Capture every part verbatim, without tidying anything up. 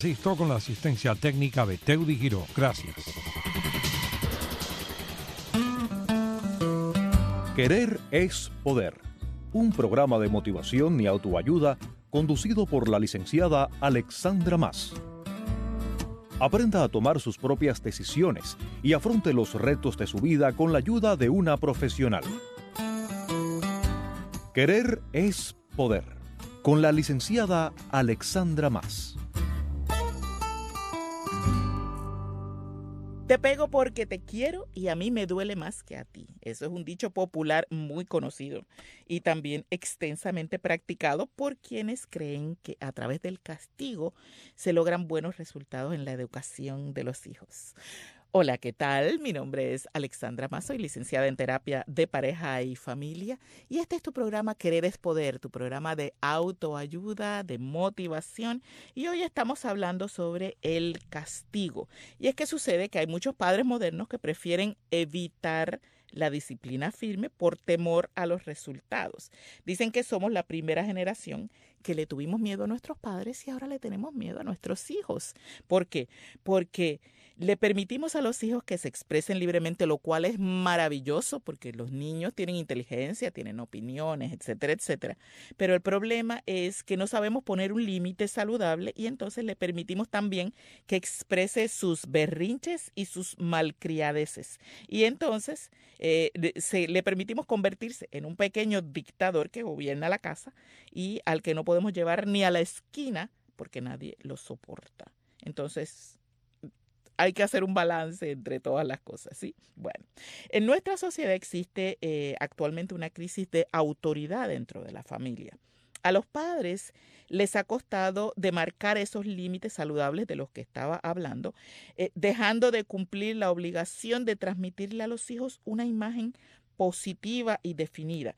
Asisto con la asistencia técnica de Teudi Giró. Gracias. Querer es poder. Un programa de motivación y autoayuda conducido por la licenciada Alexandra Mas. Aprenda a tomar sus propias decisiones y afronte los retos de su vida con la ayuda de una profesional. Querer es poder. Con la licenciada Alexandra Mas. Te pego porque te quiero y a mí me duele más que a ti. Eso es un dicho popular muy conocido y también extensamente practicado por quienes creen que a través del castigo se logran buenos resultados en la educación de los hijos. Hola, ¿qué tal? Mi nombre es Alexandra Mas, soy licenciada en terapia de pareja y familia y este es tu programa Querer es Poder, tu programa de autoayuda, de motivación, y hoy estamos hablando sobre el castigo. Y es que sucede que hay muchos padres modernos que prefieren evitar la disciplina firme por temor a los resultados. Dicen que somos la primera generación que le tuvimos miedo a nuestros padres y ahora le tenemos miedo a nuestros hijos. ¿Por qué? Porque le permitimos a los hijos que se expresen libremente, lo cual es maravilloso porque los niños tienen inteligencia, tienen opiniones, etcétera, etcétera. Pero el problema es que no sabemos poner un límite saludable y entonces le permitimos también que exprese sus berrinches y sus malcriadeces. Y entonces eh, se, le permitimos convertirse en un pequeño dictador que gobierna la casa y al que no podemos llevar ni a la esquina porque nadie lo soporta. Entonces hay que hacer un balance entre todas las cosas, ¿sí? Bueno, en nuestra sociedad existe eh, actualmente una crisis de autoridad dentro de la familia. A los padres les ha costado demarcar esos límites saludables de los que estaba hablando, eh, dejando de cumplir la obligación de transmitirle a los hijos una imagen positiva y definida.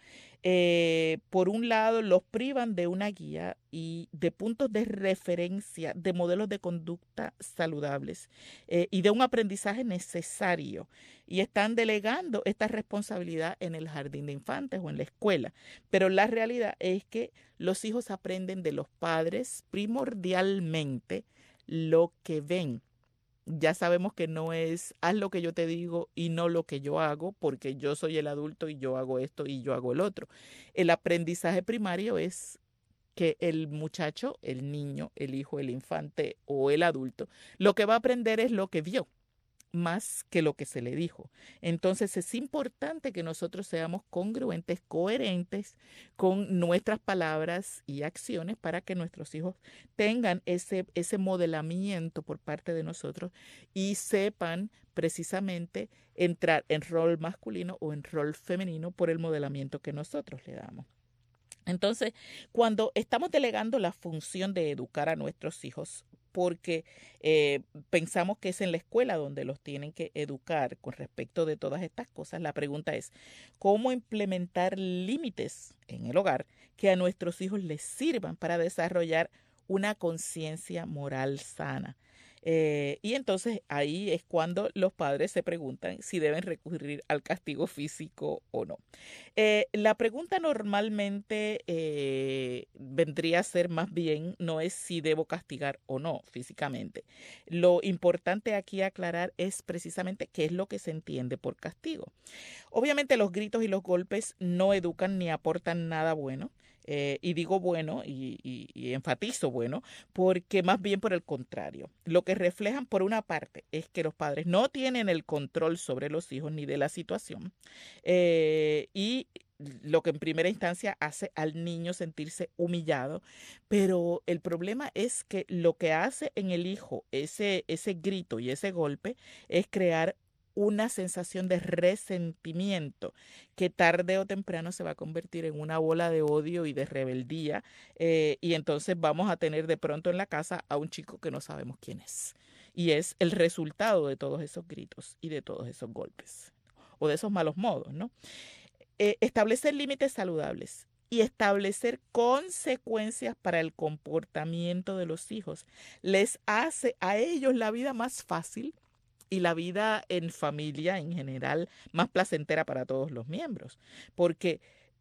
Eh, por un lado, los privan de una guía y de puntos de referencia, de modelos de conducta saludables eh, y de un aprendizaje necesario. Y están delegando esta responsabilidad en el jardín de infantes o en la escuela. Pero la realidad es que los hijos aprenden de los padres primordialmente lo que ven. Ya sabemos que no es haz lo que yo te digo y no lo que yo hago, porque yo soy el adulto y yo hago esto y yo hago el otro. El aprendizaje primario es que el muchacho, el niño, el hijo, el infante o el adulto, lo que va a aprender es lo que vio, más que lo que se le dijo. Entonces es importante que nosotros seamos congruentes, coherentes con nuestras palabras y acciones para que nuestros hijos tengan ese, ese modelamiento por parte de nosotros y sepan precisamente entrar en rol masculino o en rol femenino por el modelamiento que nosotros le damos. Entonces, cuando estamos delegando la función de educar a nuestros hijos, porque eh, pensamos que es en la escuela donde los tienen que educar con respecto de todas estas cosas, la pregunta es, ¿cómo implementar límites en el hogar que a nuestros hijos les sirvan para desarrollar una conciencia moral sana? Eh, y entonces ahí es cuando los padres se preguntan si deben recurrir al castigo físico o no. Eh, la pregunta normalmente eh, vendría a ser más bien, no es si debo castigar o no físicamente. Lo importante aquí aclarar es precisamente qué es lo que se entiende por castigo. Obviamente los gritos y los golpes no educan ni aportan nada bueno. Eh, y digo bueno y, y, y enfatizo bueno, porque más bien por el contrario. Lo que reflejan por una parte es que los padres no tienen el control sobre los hijos ni de la situación eh, y lo que en primera instancia hace al niño sentirse humillado, pero el problema es que lo que hace en el hijo ese, ese grito y ese golpe es crear una sensación de resentimiento que tarde o temprano se va a convertir en una bola de odio y de rebeldía eh, y entonces vamos a tener de pronto en la casa a un chico que no sabemos quién es. Y es el resultado de todos esos gritos y de todos esos golpes o de esos malos modos, ¿no? Eh, establecer límites saludables y establecer consecuencias para el comportamiento de los hijos les hace a ellos la vida más fácil y la vida en familia en general más placentera para todos los miembros, porque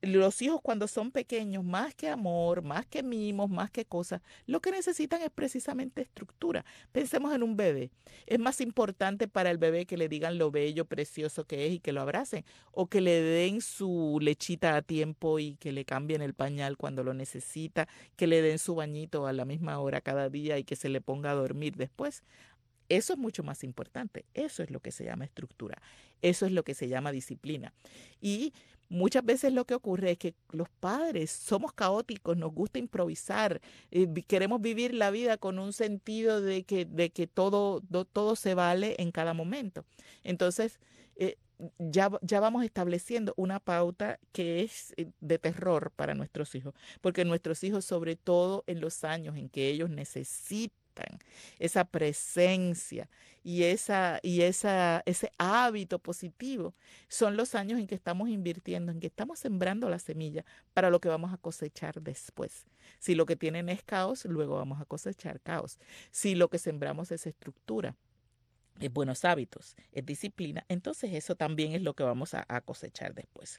los hijos cuando son pequeños, más que amor, más que mimos, más que cosas, lo que necesitan es precisamente estructura. Pensemos en un bebé. Es más importante para el bebé que le digan lo bello, precioso que es y que lo abracen, o que le den su lechita a tiempo y que le cambien el pañal cuando lo necesita, que le den su bañito a la misma hora cada día y que se le ponga a dormir después. Eso es mucho más importante. Eso es lo que se llama estructura. Eso es lo que se llama disciplina. Y muchas veces lo que ocurre es que los padres somos caóticos, nos gusta improvisar, eh, queremos vivir la vida con un sentido de que, de que todo, do, todo se vale en cada momento. Entonces, eh, ya, ya vamos estableciendo una pauta que es de terror para nuestros hijos, porque nuestros hijos, sobre todo en los años en que ellos necesitan esa presencia y, esa, y esa, ese hábito positivo, son los años en que estamos invirtiendo, en que estamos sembrando la semilla para lo que vamos a cosechar después. Si lo que tienen es caos, luego vamos a cosechar caos. Si lo que sembramos es estructura, es buenos hábitos, es disciplina, entonces eso también es lo que vamos a, a cosechar después.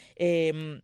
Eh,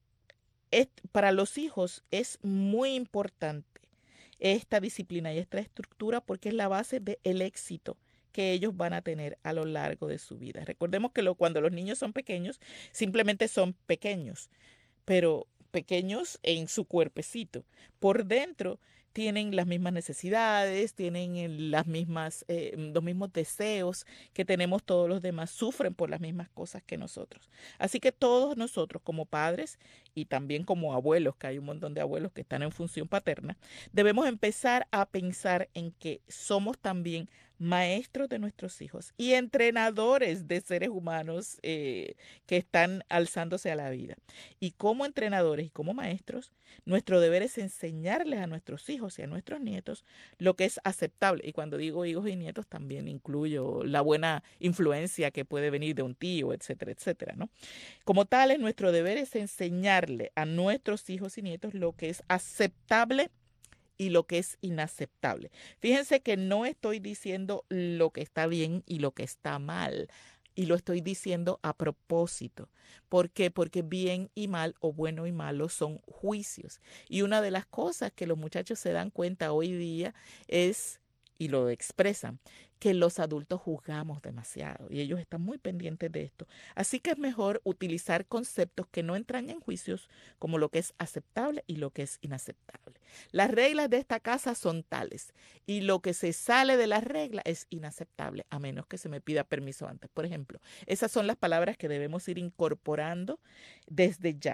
es, para los hijos es muy importante esta disciplina y esta estructura porque es la base del éxito que ellos van a tener a lo largo de su vida. Recordemos que lo, cuando los niños son pequeños, simplemente son pequeños, pero pequeños en su cuerpecito. Por dentro tienen las mismas necesidades, tienen las mismas, eh, los mismos deseos que tenemos todos los demás, sufren por las mismas cosas que nosotros. Así que todos nosotros como padres y también como abuelos, que hay un montón de abuelos que están en función paterna, debemos empezar a pensar en que somos también maestros de nuestros hijos y entrenadores de seres humanos eh, que están alzándose a la vida. Y como entrenadores y como maestros, nuestro deber es enseñarles a nuestros hijos y a nuestros nietos lo que es aceptable. Y cuando digo hijos y nietos, también incluyo la buena influencia que puede venir de un tío, etcétera, etcétera, ¿no? Como tales, nuestro deber es enseñarle a nuestros hijos y nietos lo que es aceptable y lo que es inaceptable. Fíjense que no estoy diciendo lo que está bien y lo que está mal, y lo estoy diciendo a propósito. ¿Por qué? Porque bien y mal o bueno y malo son juicios. Y una de las cosas que los muchachos se dan cuenta hoy día es, y lo expresan, que los adultos juzgamos demasiado y ellos están muy pendientes de esto. Así que es mejor utilizar conceptos que no entran en juicios como lo que es aceptable y lo que es inaceptable. Las reglas de esta casa son tales y lo que se sale de las reglas es inaceptable a menos que se me pida permiso antes. Por ejemplo, esas son las palabras que debemos ir incorporando desde ya.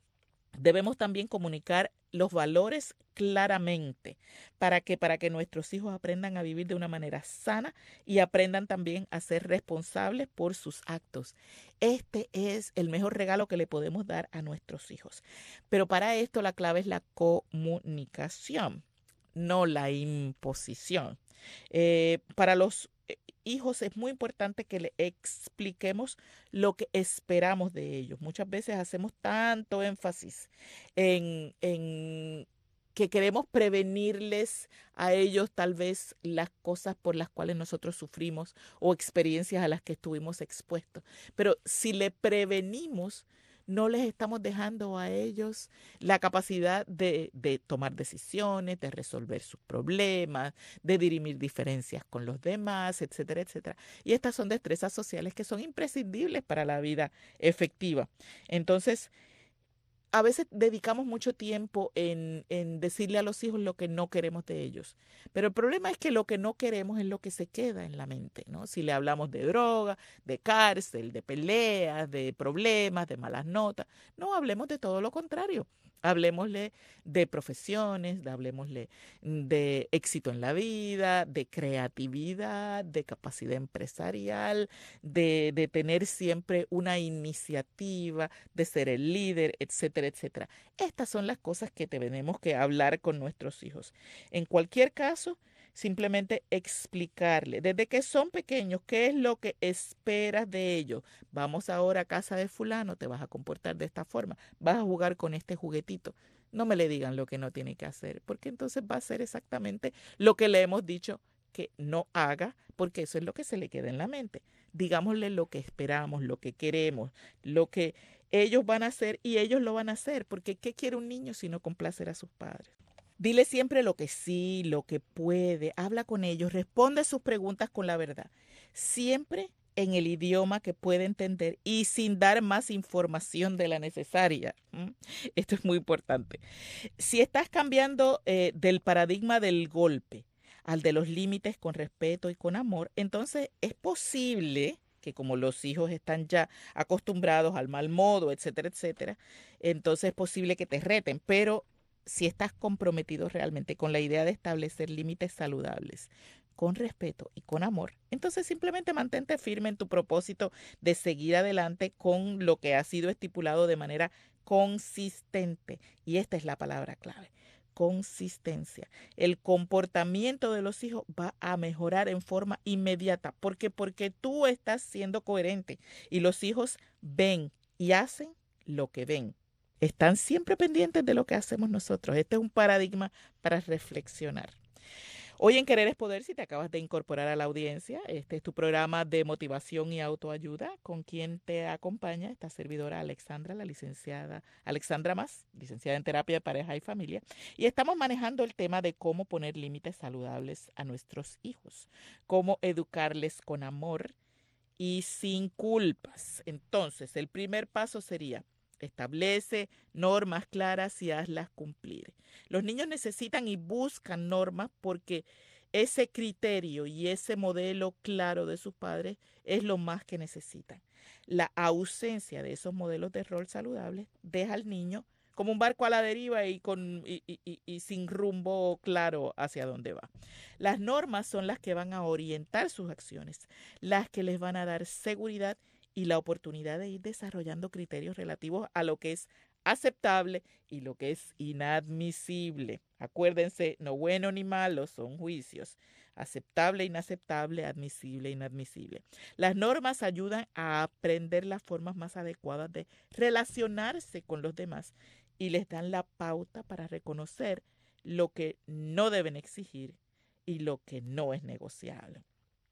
Debemos también comunicar los valores claramente para que, para que nuestros hijos aprendan a vivir de una manera sana y aprendan también a ser responsables por sus actos. Este es el mejor regalo que le podemos dar a nuestros hijos. Pero para esto la clave es la comunicación, no la imposición. Eh, para los hijos es muy importante que le expliquemos lo que esperamos de ellos. Muchas veces hacemos tanto énfasis en, en que queremos prevenirles a ellos tal vez las cosas por las cuales nosotros sufrimos o experiencias a las que estuvimos expuestos. Pero si le prevenimos, no les estamos dejando a ellos la capacidad de, de tomar decisiones, de resolver sus problemas, de dirimir diferencias con los demás, etcétera, etcétera. Y estas son destrezas sociales que son imprescindibles para la vida efectiva. Entonces, a veces dedicamos mucho tiempo en, en decirle a los hijos lo que no queremos de ellos. Pero el problema es que lo que no queremos es lo que se queda en la mente, ¿no? Si le hablamos de droga, de cárcel, de peleas, de problemas, de malas notas, no hablemos de todo lo contrario. Hablemosle de profesiones, hablemosle de éxito en la vida, de creatividad, de capacidad empresarial, de, de tener siempre una iniciativa, de ser el líder, etcétera, etcétera. Estas son las cosas que tenemos que hablar con nuestros hijos. En cualquier caso, simplemente explicarle desde que son pequeños qué es lo que esperas de ellos. Vamos ahora a casa de fulano, te vas a comportar de esta forma, vas a jugar con este juguetito. No me le digan lo que no tiene que hacer, porque entonces va a hacer exactamente lo que le hemos dicho que no haga, porque eso es lo que se le queda en la mente. Digámosle lo que esperamos, lo que queremos, lo que ellos van a hacer y ellos lo van a hacer, porque ¿qué quiere un niño sino complacer a sus padres? Dile siempre lo que sí, lo que puede, habla con ellos, responde sus preguntas con la verdad, siempre en el idioma que puede entender y sin dar más información de la necesaria. ¿Mm? Esto es muy importante. Si estás cambiando eh, del paradigma del golpe al de los límites con respeto y con amor, entonces es posible que como los hijos están ya acostumbrados al mal modo, etcétera, etcétera, entonces es posible que te reten, pero si estás comprometido realmente con la idea de establecer límites saludables, con respeto y con amor, entonces simplemente mantente firme en tu propósito de seguir adelante con lo que ha sido estipulado de manera consistente. Y esta es la palabra clave. Consistencia. El comportamiento de los hijos va a mejorar en forma inmediata. ¿Por qué? Porque tú estás siendo coherente y los hijos ven y hacen lo que ven. Están siempre pendientes de lo que hacemos nosotros. Este es un paradigma para reflexionar. Hoy en Querer es Poder, si te acabas de incorporar a la audiencia, este es tu programa de motivación y autoayuda, con quien te acompaña esta servidora Alexandra, la licenciada Alexandra Mas, licenciada en terapia de pareja y familia, y estamos manejando el tema de cómo poner límites saludables a nuestros hijos, cómo educarles con amor y sin culpas. Entonces, el primer paso sería: establece normas claras y hazlas cumplir. Los niños necesitan y buscan normas porque ese criterio y ese modelo claro de sus padres es lo más que necesitan. La ausencia de esos modelos de rol saludables deja al niño como un barco a la deriva y, con, y, y, y sin rumbo claro hacia dónde va. Las normas son las que van a orientar sus acciones, las que les van a dar seguridad y la oportunidad de ir desarrollando criterios relativos a lo que es aceptable y lo que es inadmisible. Acuérdense, no bueno ni malo, son juicios. Aceptable, inaceptable, admisible, inadmisible. Las normas ayudan a aprender las formas más adecuadas de relacionarse con los demás y les dan la pauta para reconocer lo que no deben exigir y lo que no es negociable.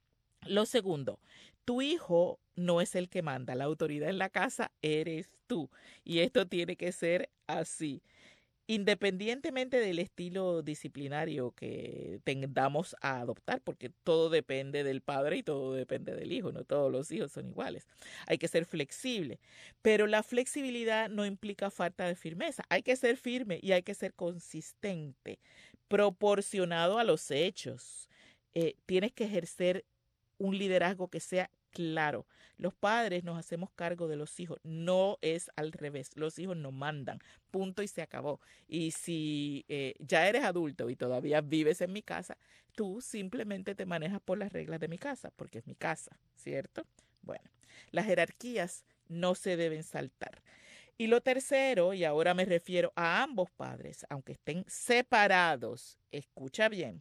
Lo segundo, tu hijo no es el que manda, la autoridad en la casa eres tú. Y esto tiene que ser así. Independientemente del estilo disciplinario que tendamos a adoptar, porque todo depende del padre y todo depende del hijo, no todos los hijos son iguales. Hay que ser flexible, pero la flexibilidad no implica falta de firmeza. Hay que ser firme y hay que ser consistente, proporcionado a los hechos. Eh, tienes que ejercer un liderazgo que sea claro. Los padres nos hacemos cargo de los hijos, no es al revés. Los hijos nos mandan, punto y se acabó. Y si eh, ya eres adulto y todavía vives en mi casa, tú simplemente te manejas por las reglas de mi casa, porque es mi casa, ¿cierto? Bueno, las jerarquías no se deben saltar. Y lo tercero, y ahora me refiero a ambos padres, aunque estén separados, escucha bien.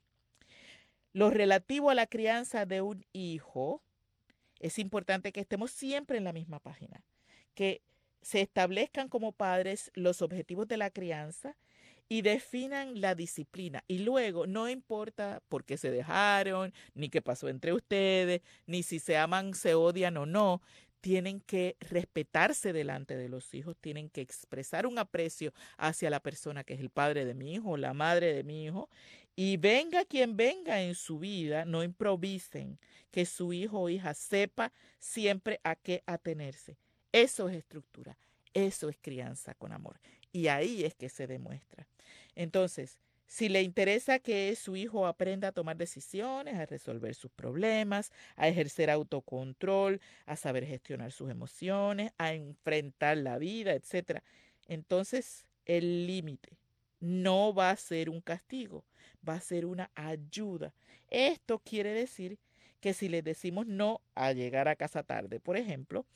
Lo relativo a la crianza de un hijo, es importante que estemos siempre en la misma página, que se establezcan como padres los objetivos de la crianza y definan la disciplina. Y luego, no importa por qué se dejaron, ni qué pasó entre ustedes, ni si se aman, se odian o no, tienen que respetarse delante de los hijos, tienen que expresar un aprecio hacia la persona que es el padre de mi hijo o la madre de mi hijo. Y venga quien venga en su vida, no improvisen, que su hijo o hija sepa siempre a qué atenerse. Eso es estructura, eso es crianza con amor. Y ahí es que se demuestra. Entonces, si le interesa que su hijo aprenda a tomar decisiones, a resolver sus problemas, a ejercer autocontrol, a saber gestionar sus emociones, a enfrentar la vida, etcétera, entonces el límite no va a ser un castigo, va a ser una ayuda. Esto quiere decir que si les decimos no a llegar a casa tarde, por ejemplo,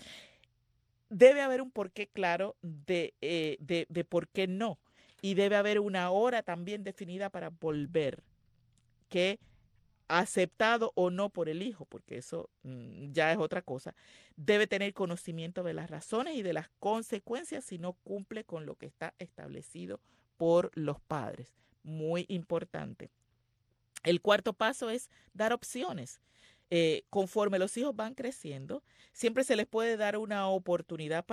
debe haber un porqué claro de, eh, de, de por qué no. Y debe haber una hora también definida para volver, que aceptado o no por el hijo, porque eso mmm, ya es otra cosa, debe tener conocimiento de las razones y de las consecuencias si no cumple con lo que está establecido por los padres. Muy importante. El cuarto paso es dar opciones. Eh, conforme los hijos van creciendo, siempre se les puede dar una oportunidad para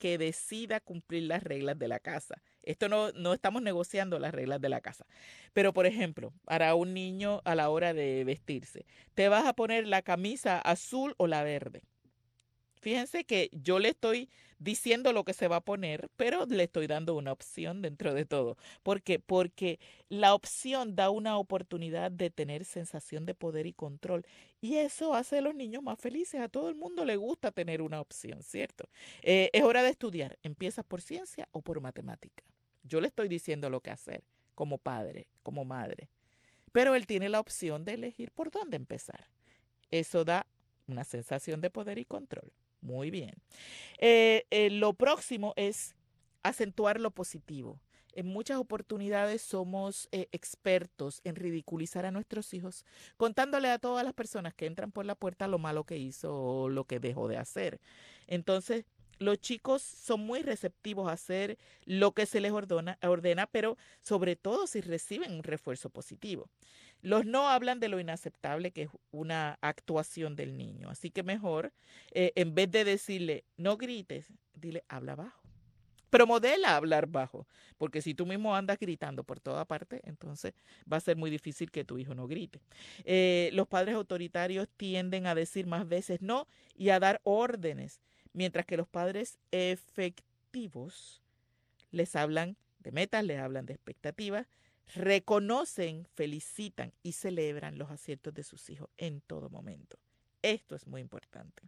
que decida cumplir las reglas de la casa. Esto no, no estamos negociando las reglas de la casa. Pero, por ejemplo, para un niño a la hora de vestirse, ¿te vas a poner la camisa azul o la verde? Fíjense que yo le estoy diciendo lo que se va a poner, pero le estoy dando una opción dentro de todo. ¿Por qué? Porque la opción da una oportunidad de tener sensación de poder y control. Y eso hace a los niños más felices. A todo el mundo le gusta tener una opción, ¿cierto? Eh, es hora de estudiar. ¿Empiezas por ciencia o por matemática? Yo le estoy diciendo lo que hacer como padre, como madre. Pero él tiene la opción de elegir por dónde empezar. Eso da una sensación de poder y control. Muy bien. Eh, eh, lo próximo es acentuar lo positivo. En muchas oportunidades somos eh, expertos en ridiculizar a nuestros hijos, contándole a todas las personas que entran por la puerta lo malo que hizo o lo que dejó de hacer. Entonces, los chicos son muy receptivos a hacer lo que se les ordena, ordena, pero sobre todo si reciben un refuerzo positivo. Los no hablan de lo inaceptable que es una actuación del niño. Así que mejor, eh, en vez de decirle, no grites, dile, habla bajo. Pero modela hablar bajo, porque si tú mismo andas gritando por toda parte, entonces va a ser muy difícil que tu hijo no grite. Eh, los padres autoritarios tienden a decir más veces no y a dar órdenes, mientras que los padres efectivos les hablan de metas, les hablan de expectativas, reconocen, felicitan y celebran los aciertos de sus hijos en todo momento. Esto es muy importante.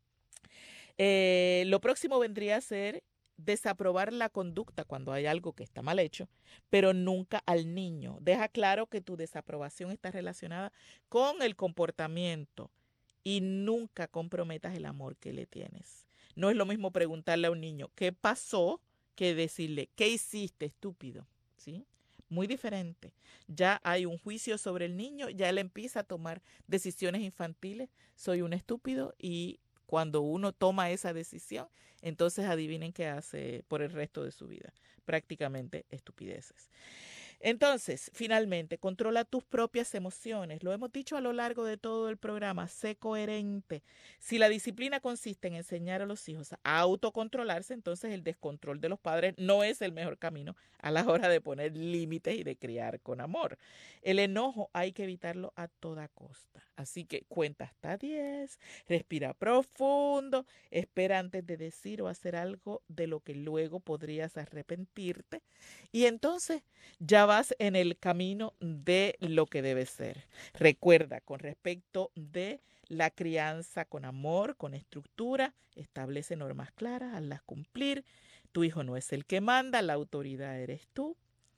Eh, lo próximo vendría a ser desaprobar la conducta cuando hay algo que está mal hecho, pero nunca al niño. Deja claro que tu desaprobación está relacionada con el comportamiento y nunca comprometas el amor que le tienes. No es lo mismo preguntarle a un niño qué pasó que decirle qué hiciste, estúpido, ¿sí? Muy diferente. Ya hay un juicio sobre el niño, ya él empieza a tomar decisiones infantiles. Soy un estúpido y cuando uno toma esa decisión, entonces adivinen qué hace por el resto de su vida. Prácticamente estupideces. Entonces, finalmente, controla tus propias emociones. Lo hemos dicho a lo largo de todo el programa, sé coherente. Si la disciplina consiste en enseñar a los hijos a autocontrolarse, entonces el descontrol de los padres no es el mejor camino a la hora de poner límites y de criar con amor. El enojo hay que evitarlo a toda costa. Así que cuenta hasta diez, respira profundo, espera antes de decir o hacer algo de lo que luego podrías arrepentirte. Y entonces ya vas en el camino de lo que debe ser. Recuerda, con respecto de la crianza con amor, con estructura, establece normas claras, hazlas cumplir. Tu hijo no es el que manda, la autoridad eres tú.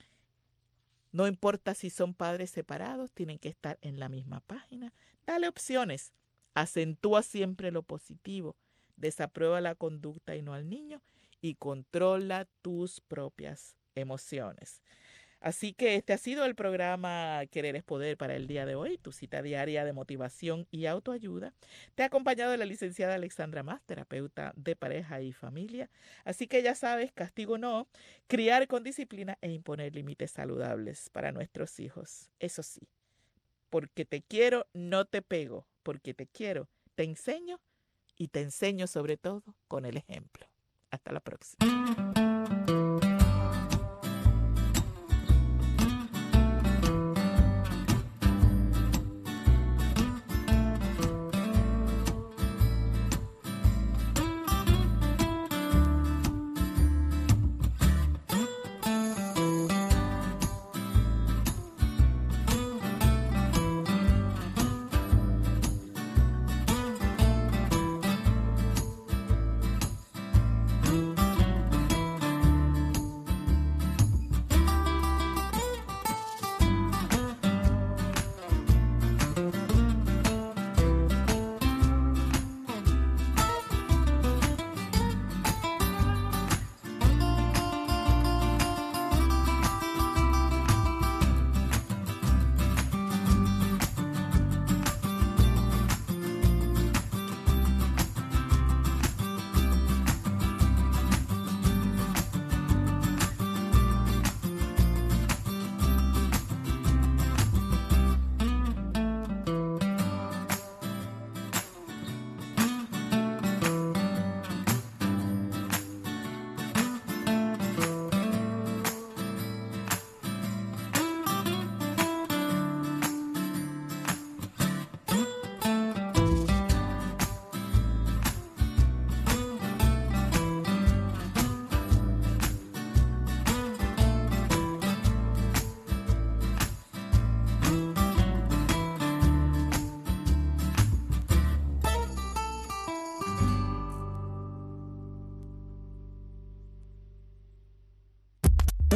No importa si son padres separados, tienen que estar en la misma página. Dale opciones. Acentúa siempre lo positivo. Desaprueba la conducta y no al niño. Y controla tus propias emociones. Así que este ha sido el programa Querer es Poder para el día de hoy, tu cita diaria de motivación y autoayuda. Te ha acompañado la licenciada Alexandra Mas, terapeuta de pareja y familia. Así que ya sabes, castigo no, criar con disciplina e imponer límites saludables para nuestros hijos. Eso sí, porque te quiero, no te pego, porque te quiero, te enseño y te enseño sobre todo con el ejemplo. Hasta la próxima.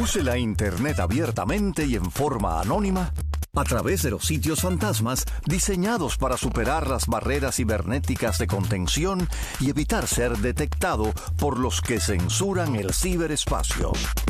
Use la Internet abiertamente y en forma anónima a través de los sitios fantasmas diseñados para superar las barreras cibernéticas de contención y evitar ser detectado por los que censuran el ciberespacio.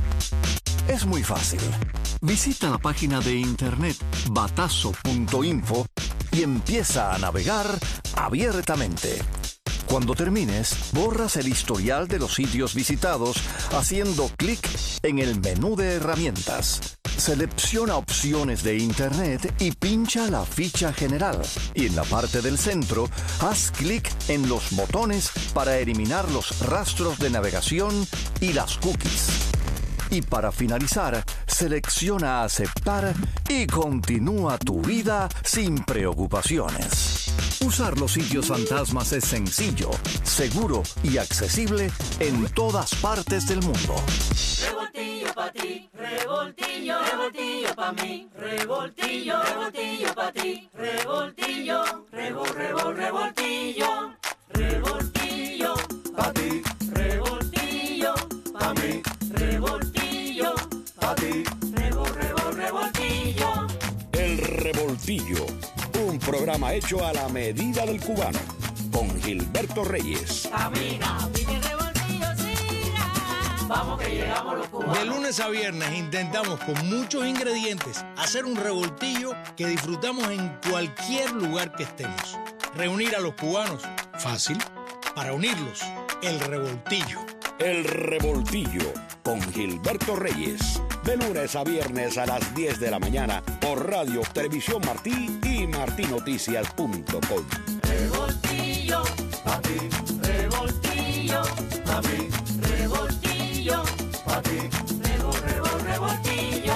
Es muy fácil. Visita la página de internet batazo punto info y empieza a navegar abiertamente. Cuando termines, borras el historial de los sitios visitados haciendo clic en el menú de herramientas. Selecciona opciones de Internet y pincha la ficha general. Y en la parte del centro, haz clic en los botones para eliminar los rastros de navegación y las cookies. Y para finalizar, selecciona aceptar y continúa tu vida sin preocupaciones. Usar los sitios fantasmas es sencillo, seguro y accesible en todas partes del mundo. Revoltillo pa' ti, revoltillo, revoltillo pa' mí, revoltillo, revoltillo pa' ti, revoltillo, revol, revol, revoltillo, revoltillo pa' ti, revoltillo pa' mí, revoltillo pa' ti, revol, revol, revoltillo. El Revoltillo, un programa hecho a la medida del cubano, con Gilberto Reyes. Camina, pique revoltillo, siga. Vamos que llegamos los cubanos. De lunes a viernes intentamos con muchos ingredientes hacer un revoltillo que disfrutamos en cualquier lugar que estemos. Reunir a los cubanos, fácil. Para unirlos, el revoltillo. El Revoltillo, con Gilberto Reyes. De lunes a viernes a las diez de la mañana por Radio Televisión Martí y martí noticias punto com. Revoltillo, pa' ti, revoltillo, pa' mí, revoltillo, pa' ti, revol, revol, revoltillo.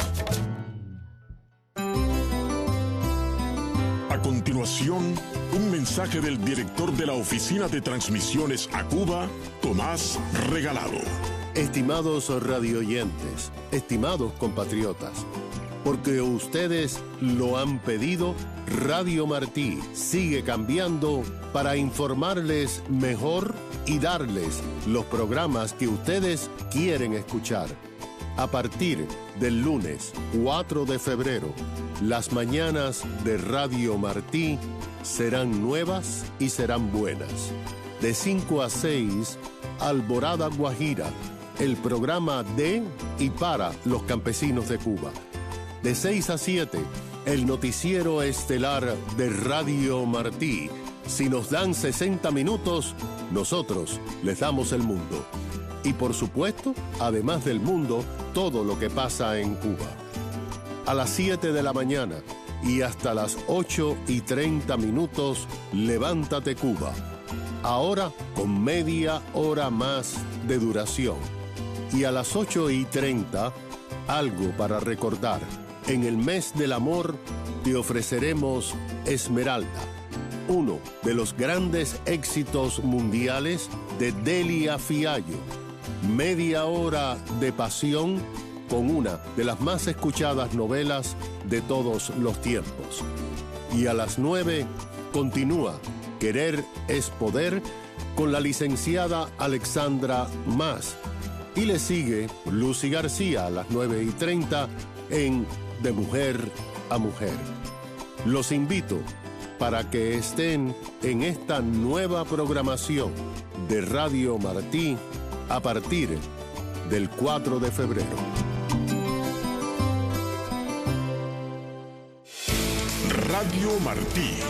A continuación, un mensaje del director de la Oficina de Transmisiones a Cuba, Tomás Regalado. Estimados radioyentes, estimados compatriotas, porque ustedes lo han pedido, Radio Martí sigue cambiando para informarles mejor y darles los programas que ustedes quieren escuchar. A partir del lunes cuatro de febrero, las mañanas de Radio Martí serán nuevas y serán buenas. De cinco a seis, Alborada Guajira, el programa de y para los campesinos de Cuba. De seis a siete, el noticiero estelar de Radio Martí. Si nos dan sesenta minutos, nosotros les damos el mundo. Y por supuesto, además del mundo, todo lo que pasa en Cuba. A las siete de la mañana y hasta las ocho y treinta minutos, Levántate Cuba. Ahora con media hora más de duración. Y a las ocho y treinta, algo para recordar. En el mes del amor te ofreceremos Esmeralda, uno de los grandes éxitos mundiales de Delia Fiallo. Media hora de pasión con una de las más escuchadas novelas de todos los tiempos. Y a las nueve continúa Querer es Poder con la licenciada Alexandra Mas. Y le sigue Lucy García a las nueve y treinta en De Mujer a Mujer. Los invito para que estén en esta nueva programación de Radio Martí a partir del cuatro de febrero. Radio Martí.